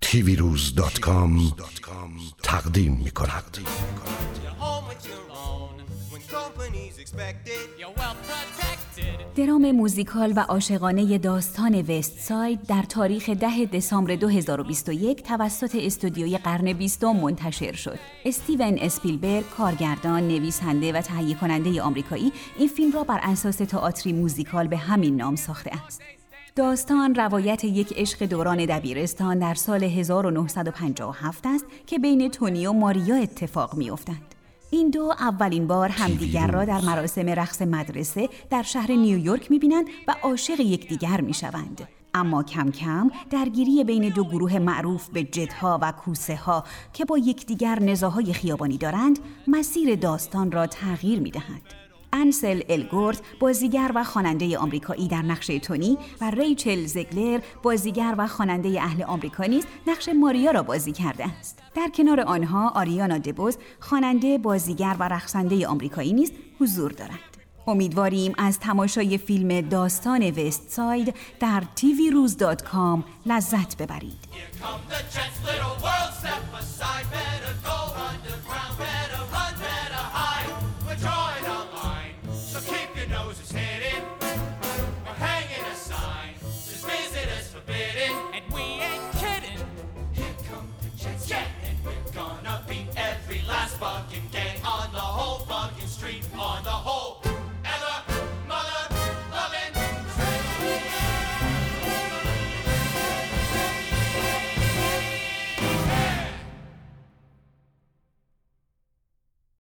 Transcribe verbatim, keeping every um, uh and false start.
تیوی روز دات کام تقدیم می کند. درام موزیکال و عاشقانه داستان وست ساید در تاریخ ده دسامبر دو هزار و بیست و یک توسط استودیوی قرن بیستم منتشر شد. استیون اسپیلبرگ، کارگردان، نویسنده و تهیه کننده آمریکایی، این فیلم را بر اساس تئاتری موزیکال به همین نام ساخته است. داستان روایت یک عشق دوران دبیرستان در سال هزار و نهصد و پنجاه و هفت است که بین تونی و ماریا اتفاق می‌افتد. این دو اولین بار همدیگر را در مراسم رقص مدرسه در شهر نیویورک می‌بینند و عاشق یکدیگر می‌شوند. اما کم کم درگیری بین دو گروه معروف به جدها و کوسه ها که با یکدیگر نزاع‌های خیابانی دارند، مسیر داستان را تغییر می‌دهند. انسل الگورت، بازیگر و خواننده آمریکایی در نقش تونی، و ریچل زگلر، بازیگر و خواننده اهل آمریکا نیز نقش ماریا را بازی کرده است. در کنار آنها آریانا دبوز، خواننده، بازیگر و رقصنده آمریکایی نیز حضور دارند. امیدواریم از تماشای فیلم داستان وست ساید در تیوی روز دات کام لذت ببرید.